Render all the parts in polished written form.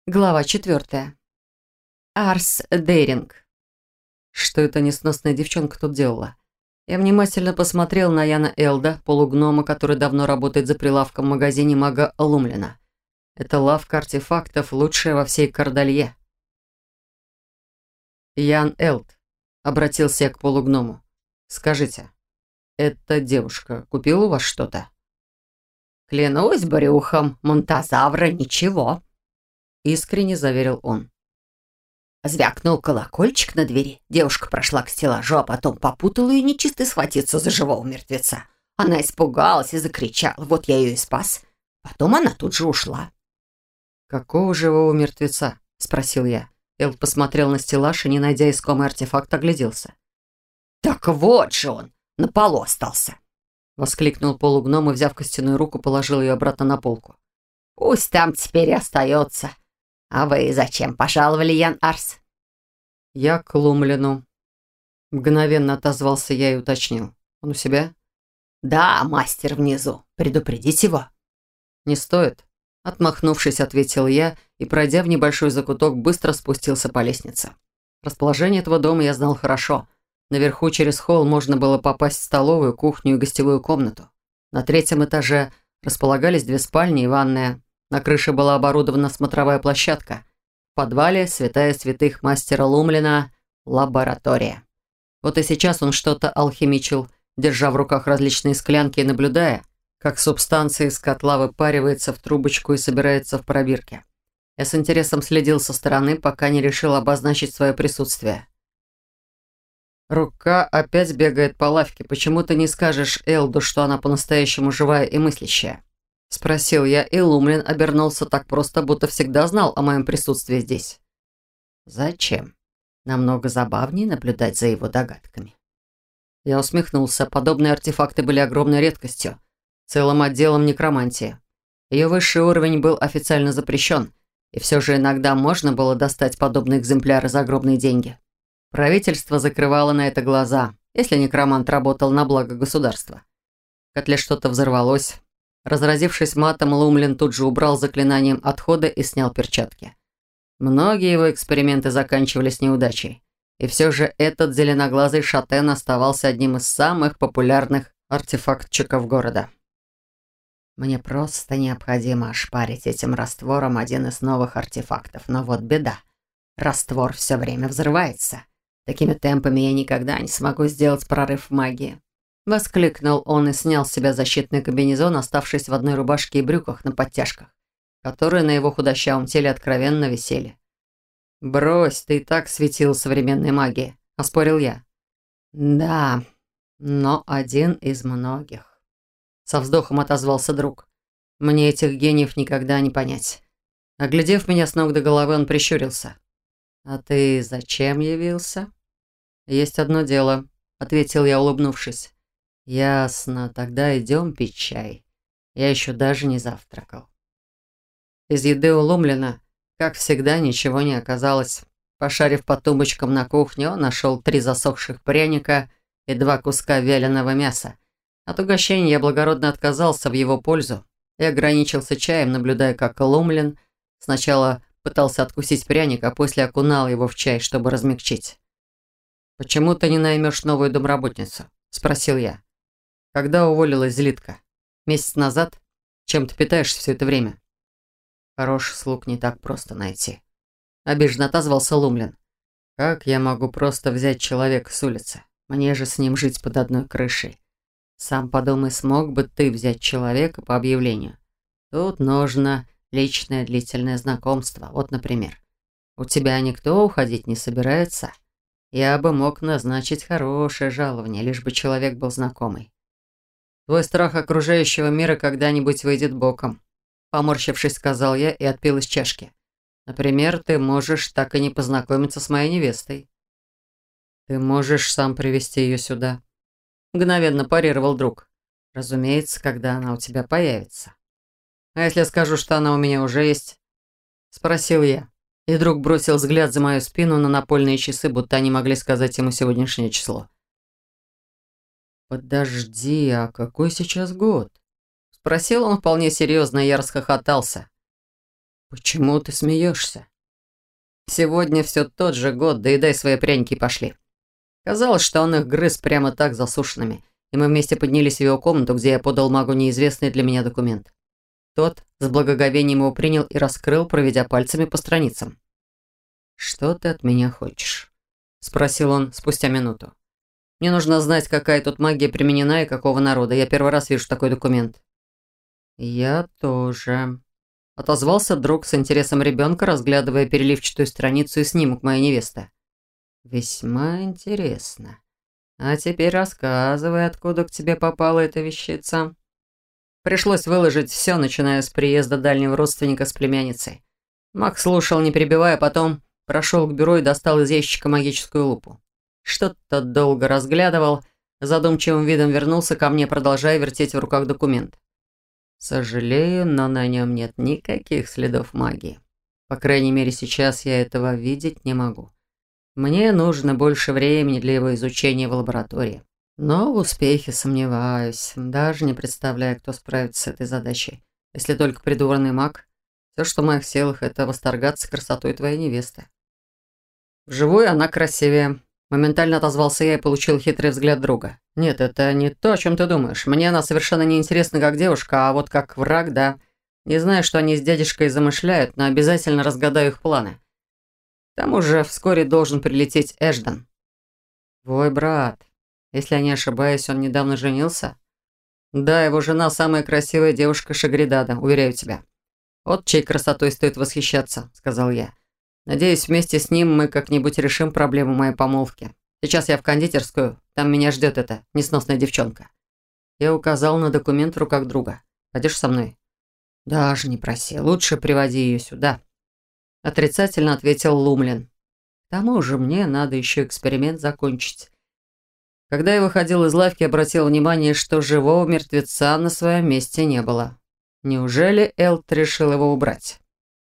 Глава 4. Арс Дейринг. Что эта несносная девчонка тут делала? Я внимательно посмотрел на Яна Элда, полугнома, который давно работает за прилавком в магазине мага Лумлина. Это лавка артефактов, лучшая во всей Кардалье. Ян Элд, обратился я к полугному. Скажите, эта девушка купила у вас что-то? «Клянусь брюхом Монтазавра, ничего», — Искренне заверил он. звякнул колокольчик на двери. Девушка прошла к стеллажу, а потом попутала ее нечисто схватиться за живого мертвеца. Она испугалась и закричала. Вот я ее и спас. Потом она тут же ушла. «Какого живого мертвеца?» – спросил я. Элд посмотрел на стеллаж и, не найдя искомый артефакт, огляделся. «Так вот же он! На полу остался!» Воскликнул полугном и, взяв костяную руку, положил ее обратно на полку. «Пусть там теперь и остается. А вы зачем пожаловали, Ян Арс?» «Я к Лумлину». Мгновенно отозвался я и уточнил. «Он у себя?» «Да, мастер внизу. Предупредить его». «Не стоит», — отмахнувшись, ответил я и, пройдя в небольшой закуток, быстро спустился по лестнице. Расположение этого дома я знал хорошо. Наверху через холл можно было попасть в столовую, кухню и гостевую комнату. На третьем этаже располагались 2 спальни и ванная. На крыше была оборудована смотровая площадка. В подвале святая святых мастера Лумлина – лаборатория. Вот и сейчас он что-то алхимичил, держа в руках различные склянки и наблюдая, как субстанция из котла выпаривается в трубочку и собирается в пробирке. Я с интересом следил со стороны, пока не решил обозначить свое присутствие. Рука опять бегает по лавке. Почему ты не скажешь Элду, что она по-настоящему живая и мыслящая? Спросил я, и Лумлин обернулся так просто, будто всегда знал о моем присутствии здесь. Зачем? Намного забавнее наблюдать за его догадками. Я усмехнулся. Подобные артефакты были огромной редкостью. Целым отделом некромантии. Ее высший уровень был официально запрещен, и все же иногда можно было достать подобные экземпляры за огромные деньги. Правительство закрывало на это глаза, если некромант работал на благо государства. В котле что-то взорвалось. Разразившись матом, Лумлин тут же убрал заклинанием отхода и снял перчатки. Многие его эксперименты заканчивались неудачей. И все же этот зеленоглазый шатен оставался одним из самых популярных артефактчиков города. Мне просто необходимо ошпарить этим раствором один из новых артефактов. Но вот беда. Раствор все время взрывается. Такими темпами я никогда не смогу сделать прорыв в магии. Воскликнул он и снял с себя защитный комбинезон, оставшись в одной рубашке и брюках на подтяжках, которые на его худощавом теле откровенно висели. «Брось, ты и так светил современной магией», – оспорил я. «Да, но один из многих», – со вздохом отозвался друг. «Мне этих гениев никогда не понять». Оглядев меня с ног до головы, он прищурился. «А ты зачем явился?» «Есть одно дело», — ответил я, улыбнувшись. «Ясно, тогда идем пить чай. Я еще даже не завтракал». Из еды у Лумлина, как всегда, ничего не оказалось. Пошарив по тумбочкам на кухне, он нашел 3 засохших пряника и 2 куска вяленого мяса. От угощения я благородно отказался в его пользу и ограничился чаем, наблюдая, как Лумлин сначала пытался откусить пряник, а после окунал его в чай, чтобы размягчить. «Почему ты не наймешь новую домработницу?» – спросил я. «Когда уволилась Злитка? Месяц назад? Чем ты питаешься все это время?» «Хороших слуг не так просто найти», – обиженно отозвался Лумлин. «Как я могу просто взять человека с улицы? Мне же с ним жить под одной крышей. Сам подумай, смог бы ты взять человека по объявлению? Тут нужно личное длительное знакомство. Вот, например, у тебя никто уходить не собирается?» Я бы мог назначить хорошее жалование, лишь бы человек был знакомый. Твой страх окружающего мира когда-нибудь выйдет боком. Поморщившись, сказал я и отпил из чашки. Например, ты можешь так и не познакомиться с моей невестой. Ты можешь сам привести ее сюда. Мгновенно парировал друг. Разумеется, когда она у тебя появится. А если я скажу, что она у меня уже есть? Спросил я. И друг бросил взгляд за мою спину на напольные часы, будто они могли сказать ему сегодняшнее число. «Подожди, а какой сейчас год?» Спросил он вполне серьезно, и я расхохотался. «Почему ты смеешься? Сегодня все тот же год, доедай свои пряники и пошли». Казалось, что он их грыз прямо так засушенными, и мы вместе поднялись в его комнату, где я подал магу неизвестный для меня документ. Тот с благоговением его принял и раскрыл, проведя пальцами по страницам. «Что ты от меня хочешь?» – спросил он спустя минуту. «Мне нужно знать, какая тут магия применена и какого народа. Я первый раз вижу такой документ». «Я тоже», – отозвался друг с интересом ребенка, разглядывая переливчатую страницу и снимок моей невесты. «Весьма интересно. А теперь рассказывай, откуда к тебе попала эта вещица». Пришлось выложить все, начиная с приезда дальнего родственника с племянницей. Маг слушал, не перебивая, потом прошел к бюро и достал из ящика магическую лупу. Что-то долго разглядывал, задумчивым видом вернулся ко мне, продолжая вертеть в руках документ. «Сожалею, но на нем нет никаких следов магии. По крайней мере, сейчас я этого видеть не могу. Мне нужно больше времени для его изучения в лаборатории. Но в успехе сомневаюсь. Даже не представляю, кто справится с этой задачей. Если только придворный маг. Все, что в моих силах, это восторгаться красотой твоей невесты». «Вживую она красивее», – моментально отозвался я и получил хитрый взгляд друга. «Нет, это не то, о чем ты думаешь. Мне она совершенно не интересна как девушка, а вот как враг, да. Не знаю, что они с дядюшкой замышляют, но обязательно разгадаю их планы. К тому же вскоре должен прилететь Эшден». «Твой брат. Если я не ошибаюсь, он недавно женился?» «Да, его жена самая красивая девушка Шагридада, уверяю тебя. Вот чьей красотой стоит восхищаться», – сказал я. «Надеюсь, вместе с ним мы как-нибудь решим проблему моей помолвки. Сейчас я в кондитерскую, там меня ждет эта несносная девчонка». Я указал на документ в руках друга. «Пойдешь со мной?» «Даже не проси, лучше приводи ее сюда», – отрицательно ответил Лумлин. «К тому же мне надо еще эксперимент закончить». Когда я выходил из лавки, обратил внимание, что живого мертвеца на своем месте не было. Неужели Элт решил его убрать?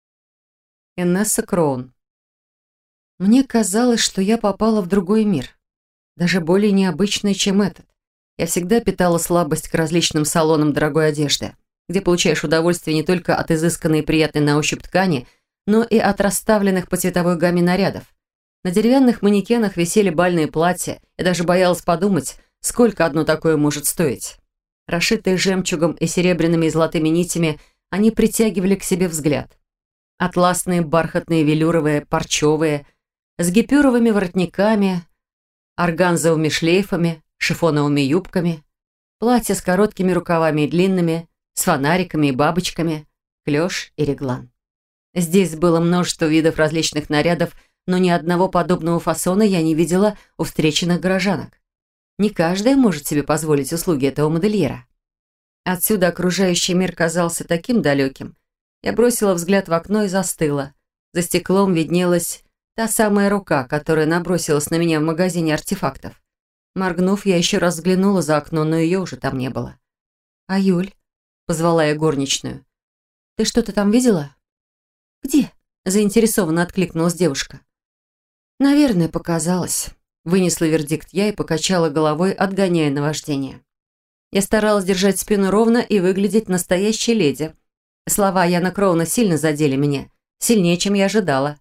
Инесса Кроун. Мне казалось, что я попала в другой мир. Даже более необычный, чем этот. Я всегда питала слабость к различным салонам дорогой одежды, где получаешь удовольствие не только от изысканной и приятной на ощупь ткани, но и от расставленных по цветовой гамме нарядов. На деревянных манекенах висели бальные платья, и даже боялась подумать, сколько одно такое может стоить. Расшитые жемчугом и серебряными и золотыми нитями, они притягивали к себе взгляд. Атласные, бархатные, велюровые, парчевые, с гипюровыми воротниками, органзовыми шлейфами, шифоновыми юбками, платья с короткими рукавами и длинными, с фонариками и бабочками, клёш и реглан. Здесь было множество видов различных нарядов, но ни одного подобного фасона я не видела у встреченных горожанок. Не каждая может себе позволить услуги этого модельера. Отсюда окружающий мир казался таким далеким. Я бросила взгляд в окно и застыла. За стеклом виднелась та самая рука, которая набросилась на меня в магазине артефактов. Моргнув, я еще раз взглянула за окно, но ее уже там не было. «А Юль?» – позвала я горничную. «Ты что-то там видела?» «Где?» – заинтересованно откликнулась девушка. «Наверное, показалось». Вынесла вердикт я и покачала головой, отгоняя наваждение. Я старалась держать спину ровно и выглядеть настоящей леди. Слова Яна Кроуна сильно задели меня, сильнее, чем я ожидала.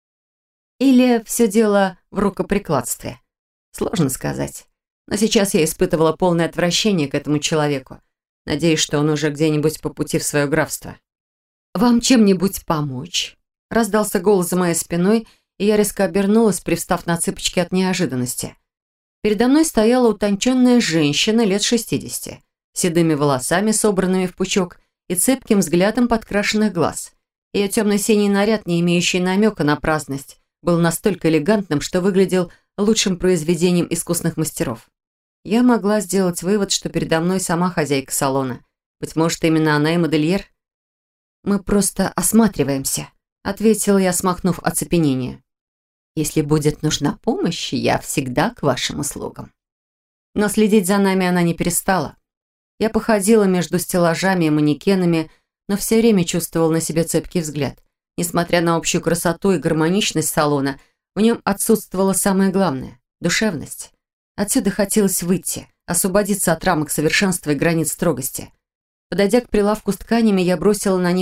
Или все дело в рукоприкладстве. Сложно сказать. Но сейчас я испытывала полное отвращение к этому человеку. Надеюсь, что он уже где-нибудь по пути в свое графство. «Вам чем-нибудь помочь?» Раздался голос за моей спиной, и я резко обернулась, привстав на цыпочки от неожиданности. Передо мной стояла утонченная женщина лет 60, с седыми волосами, собранными в пучок, и цепким взглядом подкрашенных глаз. Ее темно-синий наряд, не имеющий намека на праздность, был настолько элегантным, что выглядел лучшим произведением искусных мастеров. Я могла сделать вывод, что передо мной сама хозяйка салона. Быть может, именно она и модельер? «Мы просто осматриваемся», — ответила я, смахнув оцепенение. «Если будет нужна помощь, я всегда к вашим услугам». Но следить за нами она не перестала. Я походила между стеллажами и манекенами, но все время чувствовала на себе цепкий взгляд. Несмотря на общую красоту и гармоничность салона, в нем отсутствовало самое главное – душевность. Отсюда хотелось выйти, освободиться от рамок совершенства и границ строгости. Подойдя к прилавку с тканями, я бросила на них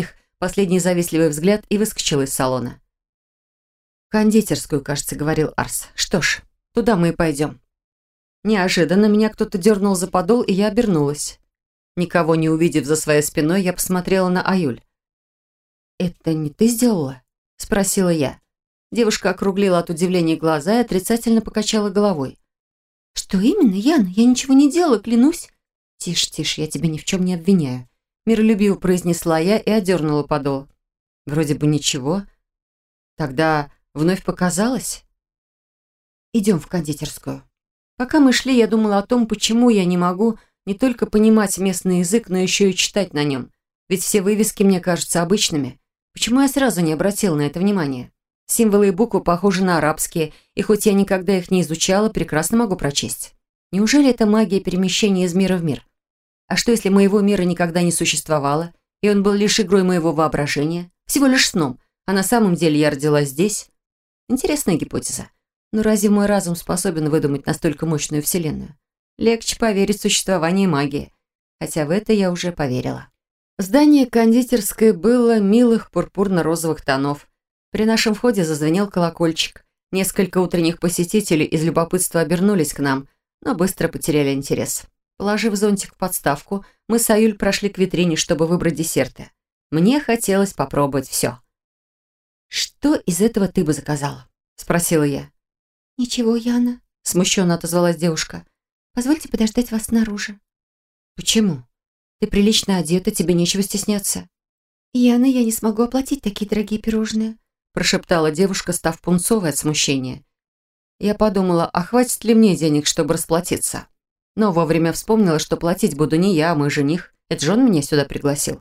последний завистливый взгляд и выскочила из салона. «Кондитерскую, кажется», — говорил Арс. «Что ж, туда мы и пойдем». Неожиданно меня кто-то дернул за подол, и я обернулась. Никого не увидев за своей спиной, я посмотрела на Аюль. «Это не ты сделала?» — спросила я. Девушка округлила от удивления глаза и отрицательно покачала головой. «Что именно, Яна? Я ничего не делала, клянусь». «Тише, тише, я тебя ни в чем не обвиняю», — миролюбиво произнесла я и одернула подол. «Вроде бы ничего. Тогда вновь показалось?» «Идем в кондитерскую». Пока мы шли, я думала о том, почему я не могу не только понимать местный язык, но еще и читать на нем. Ведь все вывески мне кажутся обычными. Почему я сразу не обратила на это внимание? Символы и буквы похожи на арабские, и хоть я никогда их не изучала, прекрасно могу прочесть. Неужели это магия перемещения из мира в мир? А что, если моего мира никогда не существовало, и он был лишь игрой моего воображения, всего лишь сном, а на самом деле я родилась здесь? Интересная гипотеза. Но разве мой разум способен выдумать настолько мощную вселенную? Легче поверить в существование магии. Хотя в это я уже поверила. Здание кондитерской было милых пурпурно-розовых тонов. При нашем входе зазвенел колокольчик. Несколько утренних посетителей из любопытства обернулись к нам, но быстро потеряли интерес. Положив зонтик в подставку, мы с Аюль прошли к витрине, чтобы выбрать десерты. Мне хотелось попробовать все. «Что из этого ты бы заказала?» – спросила я. «Ничего, Яна», – смущенно отозвалась девушка. «Позвольте подождать вас снаружи». «Почему? Ты прилично одета, тебе нечего стесняться». «Яна, я не смогу оплатить такие дорогие пирожные», – прошептала девушка, став пунцовой от смущения. Я подумала, а хватит ли мне денег, чтобы расплатиться? Но вовремя вспомнила, что платить буду не я, а мой жених. Это же он меня сюда пригласил.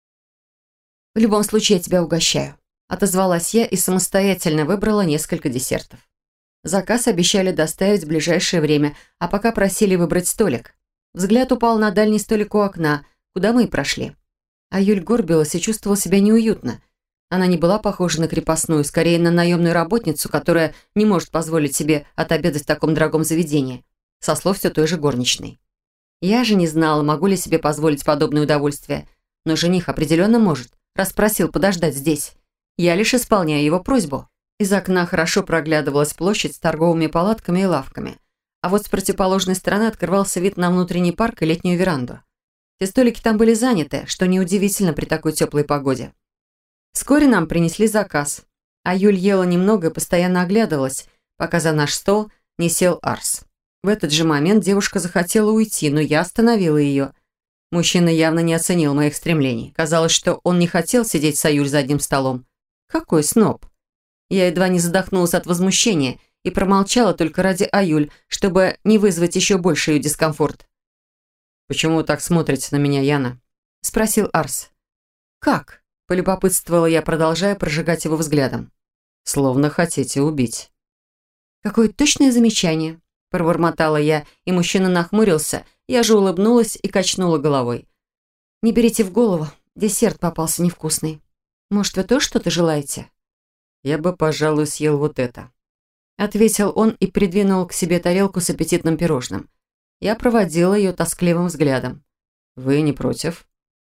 «В любом случае, я тебя угощаю», – отозвалась я и самостоятельно выбрала несколько десертов. Заказ обещали доставить в ближайшее время, а пока просили выбрать столик. Взгляд упал на дальний столик у окна, куда мы и прошли. А Юль горбилась и чувствовала себя неуютно. Она не была похожа на крепостную, скорее на наемную работницу, которая не может позволить себе отобедать в таком дорогом заведении, со слов все той же горничной. Я же не знала, могу ли себе позволить подобное удовольствие, но жених определенно может, раз просил подождать здесь. Я лишь исполняю его просьбу. Из окна хорошо проглядывалась площадь с торговыми палатками и лавками, а вот с противоположной стороны открывался вид на внутренний парк и летнюю веранду. Все столики там были заняты, что неудивительно при такой теплой погоде. Вскоре нам принесли заказ, а Юль ела немного и постоянно оглядывалась, пока за наш стол не сел Арс. В этот же момент девушка захотела уйти, но я остановила ее. Мужчина явно не оценил моих стремлений. Казалось, что он не хотел сидеть с Аюль за одним столом. Какой сноб! Я едва не задохнулась от возмущения и промолчала только ради Аюль, чтобы не вызвать еще больше ее дискомфорт. «Почему вы так смотрите на меня, Яна?» – спросил Арс. «Как?» – полюбопытствовала я, продолжая прожигать его взглядом. «Словно хотите убить». «Какое точное замечание!» – пробормотала я, и мужчина нахмурился. Я же улыбнулась и качнула головой. «Не берите в голову, десерт попался невкусный. Может, вы тоже что-то желаете?» «Я бы, пожалуй, съел вот это», — ответил он и придвинул к себе тарелку с аппетитным пирожным. Я проводила ее тоскливым взглядом. «Вы не против?»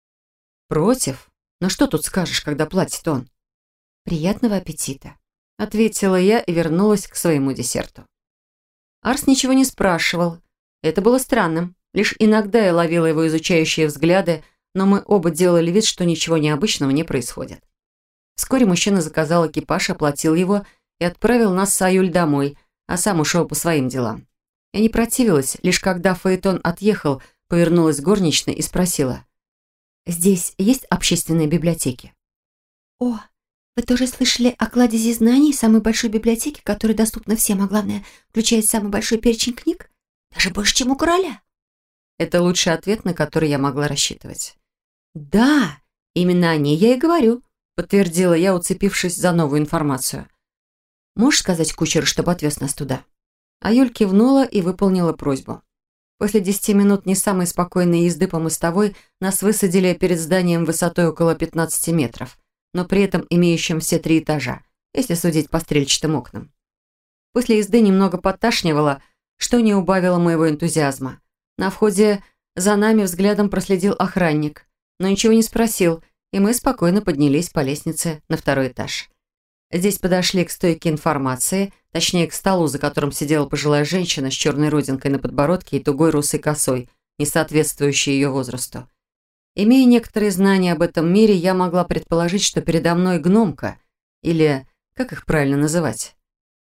«Против? Но что тут скажешь, когда платит он?» «Приятного аппетита», — ответила я и вернулась к своему десерту. Арс ничего не спрашивал. Это было странным. Лишь иногда я ловила его изучающие взгляды, но мы оба делали вид, что ничего необычного не происходит. Вскоре мужчина заказал экипаж, оплатил его и отправил нас с Аюль домой, а сам ушел по своим делам. Я не противилась, лишь когда фаэтон отъехал, повернулась к горничной и спросила: «Здесь есть общественные библиотеки?» «О, вы тоже слышали о кладезе знаний, самой большой библиотеке, которая доступна всем, а главное, включает самый большой перечень книг? Даже больше, чем у короля?» Это лучший ответ, на который я могла рассчитывать. «Да, именно о ней я и говорю», — подтвердила я, уцепившись за новую информацию. «Можешь сказать кучеру, чтобы отвез нас туда?» А Юль кивнула и выполнила просьбу. После 10 минут не самой спокойной езды по мостовой нас высадили перед зданием высотой около 15 метров, но при этом имеющим все 3 этажа, если судить по стрельчатым окнам. После езды немного подташнивало, что не убавило моего энтузиазма. На входе за нами взглядом проследил охранник, но ничего не спросил, и мы спокойно поднялись по лестнице на второй этаж. Здесь подошли к стойке информации, точнее к столу, за которым сидела пожилая женщина с черной родинкой на подбородке и тугой русой косой, не соответствующей ее возрасту. Имея некоторые знания об этом мире, я могла предположить, что передо мной гномка, или как их правильно называть?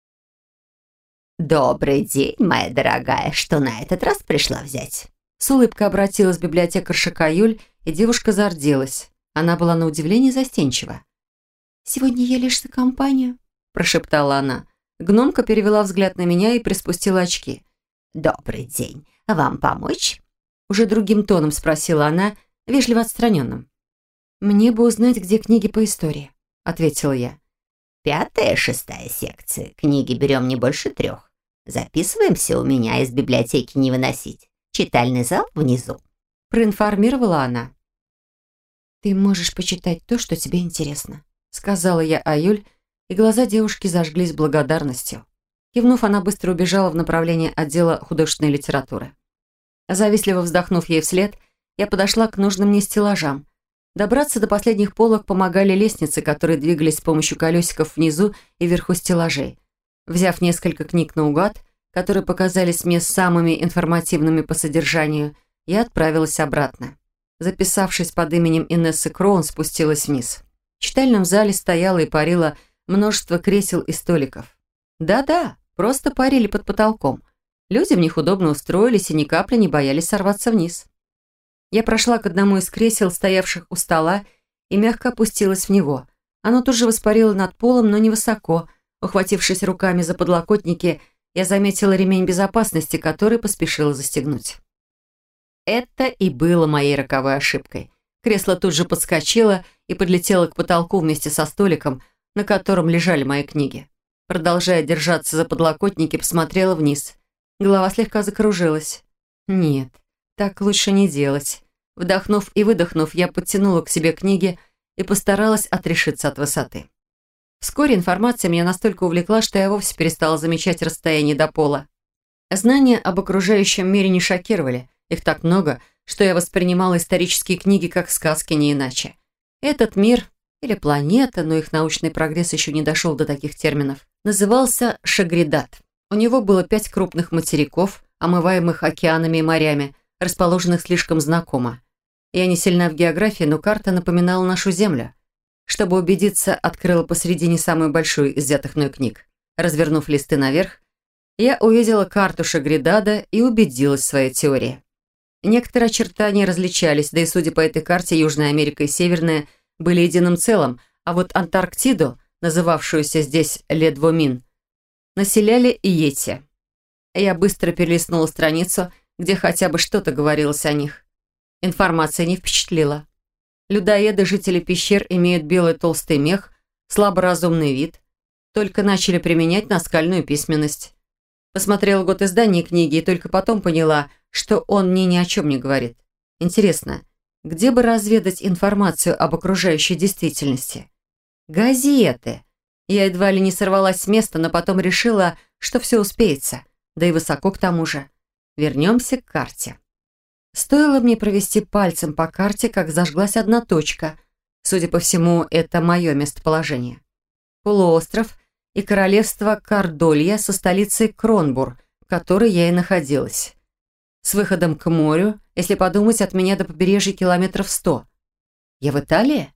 «Добрый день, моя дорогая, что на этот раз пришла взять?» С улыбкой обратилась библиотекарша Каюль, и девушка зарделась. Она была на удивление застенчива. «Сегодня я лишь за компанию», – прошептала она. Гномка перевела взгляд на меня и приспустила очки. «Добрый день. Вам помочь?» Уже другим тоном спросила она, вежливо отстраненным. «Мне бы узнать, где книги по истории», – ответила я. 5-я, 6-я секции. Книги берем не больше 3. Записываемся у меня, из библиотеки не выносить. Читальный зал внизу», – проинформировала она. «Ты можешь почитать то, что тебе интересно», – сказала я Аюль, и глаза девушки зажглись благодарностью. Кивнув, она быстро убежала в направлении отдела художественной литературы. Завистливо вздохнув ей вслед, я подошла к нужным мне стеллажам. Добраться до последних полок помогали лестницы, которые двигались с помощью колесиков внизу и вверху стеллажей. Взяв несколько книг наугад, которые показались мне самыми информативными по содержанию, я отправилась обратно. Записавшись под именем Инессы Кроун, спустилась вниз. В читальном зале стояло и парило множество кресел и столиков. Да-да, просто парили под потолком. Люди в них удобно устроились и ни капли не боялись сорваться вниз. Я прошла к одному из кресел, стоявших у стола, и мягко опустилась в него. Оно тут же воспарило над полом, но невысоко. Ухватившись руками за подлокотники, я заметила ремень безопасности, который поспешила застегнуть. Это и было моей роковой ошибкой. Кресло тут же подскочило и подлетело к потолку вместе со столиком, на котором лежали мои книги. Продолжая держаться за подлокотники, посмотрела вниз. Голова слегка закружилась. Нет, так лучше не делать. Вдохнув и выдохнув, я подтянула к себе книги и постаралась отрешиться от высоты. Вскоре информация меня настолько увлекла, что я вовсе перестала замечать расстояние до пола. Знания об окружающем мире не шокировали. Их так много, что я воспринимала исторические книги как сказки, не иначе. Этот мир, или планета, но их научный прогресс еще не дошел до таких терминов, назывался Шагридат. У него было 5 крупных материков, омываемых океанами и морями, расположенных слишком знакомо. Я не сильна в географии, но карта напоминала нашу Землю. Чтобы убедиться, открыла посредине самую большую из взятых мной книг. Развернув листы наверх, я увидела карту Шагридада и убедилась в своей теории. Некоторые очертания различались, да и судя по этой карте, Южная Америка и Северная были единым целым, а вот Антарктиду, называвшуюся здесь Ледвомин, населяли иети. Я быстро перелистнула страницу, где хотя бы что-то говорилось о них. Информация не впечатлила. Людоеды, жители пещер, имеют белый толстый мех, слаборазумный вид, только начали применять наскальную письменность. Посмотрела год издания книги и только потом поняла, что он мне ни о чем не говорит. Интересно, где бы разведать информацию об окружающей действительности? Газеты. Я едва ли не сорвалась с места, но потом решила, что все успеется. Да и высоко к тому же. Вернемся к карте. Стоило мне провести пальцем по карте, как зажглась одна точка. Судя по всему, это мое местоположение. Полуостров и королевство Кардолья со столицей Кронбур, в которой я и находилась. С выходом к морю, если подумать, от меня до побережья километров 100. Я в Италии?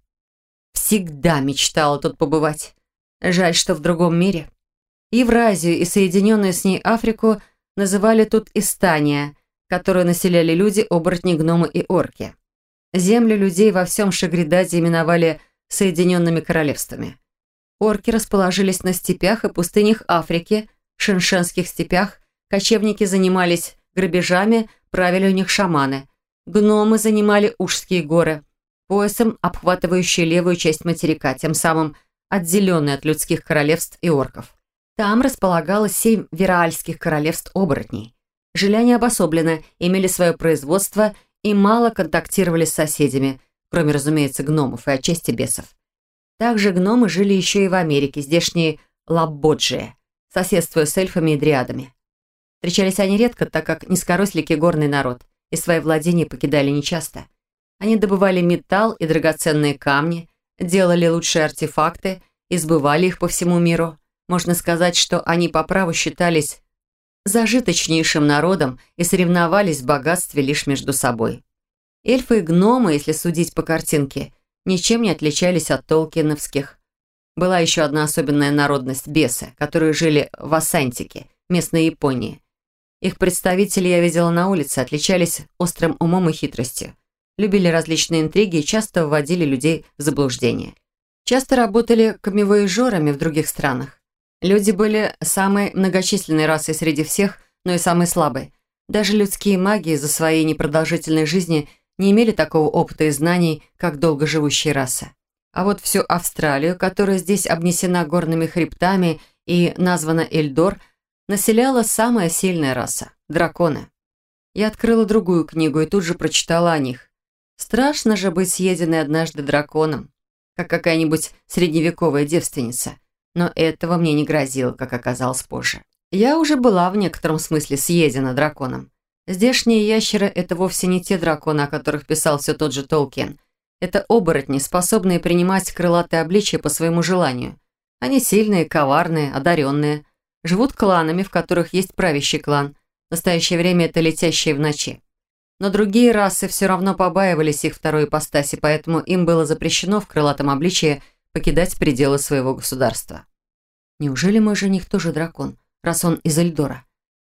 Всегда мечтала тут побывать. Жаль, что в другом мире. Евразию и соединенную с ней Африку называли тут Истания, которую населяли люди, оборотни, гномы и орки. Земли людей во всем Шагридаде именовали Соединенными Королевствами. Орки расположились на степях и пустынях Африки, в шиншенских степях, кочевники занимались грабежами, правили у них шаманы. Гномы занимали Ужские горы, поясом обхватывающие левую часть материка, тем самым отделенный от людских королевств и орков. Там располагалось 7 вираальских королевств оборотней. Жили они обособленно, имели свое производство и мало контактировали с соседями, кроме, разумеется, гномов и отчасти бесов. Также гномы жили еще и в Америке, здешние Лабоджии, соседствуя с эльфами и дриадами. Встречались они редко, так как низкорослики горный народ, и свои владения покидали нечасто. Они добывали металл и драгоценные камни, делали лучшие артефакты и сбывали их по всему миру. Можно сказать, что они по праву считались зажиточнейшим народом и соревновались в богатстве лишь между собой. Эльфы и гномы, если судить по картинке, ничем не отличались от толкиновских. Была еще одна особенная народность – бесы, которые жили в Ассантике, местной Японии. Их представители я видела на улице, отличались острым умом и хитростью, любили различные интриги и часто вводили людей в заблуждение. Часто работали камевояжерами в других странах. Люди были самой многочисленной расой среди всех, но и самой слабой. Даже людские маги из-за своей непродолжительной жизни не имели такого опыта и знаний, как долгоживущие расы. А вот всю Австралию, которая здесь обнесена горными хребтами и названа Эльдор, населяла самая сильная раса – драконы. Я открыла другую книгу и тут же прочитала о них. Страшно же быть съеденной однажды драконом, как какая-нибудь средневековая девственница. Но этого мне не грозило, как оказалось позже. Я уже была в некотором смысле съедена драконом. Здешние ящеры – это вовсе не те драконы, о которых писал все тот же Толкиен. Это оборотни, способные принимать крылатые обличия по своему желанию. Они сильные, коварные, одаренные. Живут кланами, в которых есть правящий клан. В настоящее время это летящие в ночи. Но другие расы все равно побаивались их второй ипостаси, поэтому им было запрещено в крылатом обличии покидать пределы своего государства. Неужели мой жених тоже дракон, раз он из Эльдора?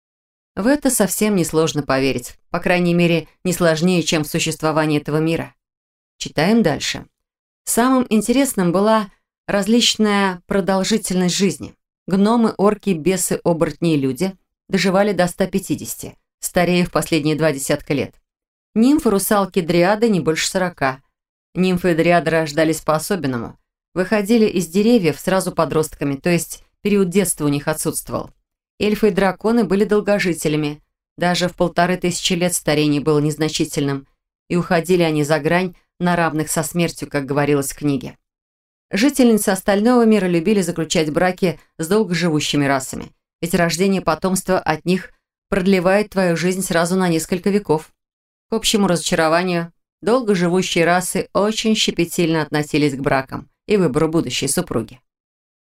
В это совсем несложно поверить. По крайней мере, не сложнее, чем в существовании этого мира. Читаем дальше. Самым интересным была различная продолжительность жизни. Гномы, орки, бесы, оборотни и люди доживали до 150, старея в последние 2 десятка лет. Нимфы, русалки, дриады не больше 40. Нимфы и дриады рождались по-особенному. Выходили из деревьев сразу подростками, то есть период детства у них отсутствовал. Эльфы и драконы были долгожителями. Даже в 1500 лет старение было незначительным, и уходили они за грань на равных со смертью, как говорилось в книге. Жительницы остального мира любили заключать браки с долгоживущими расами, ведь рождение потомства от них продлевает твою жизнь сразу на несколько веков. К общему разочарованию, долгоживущие расы очень щепетильно относились к бракам и выбору будущей супруги.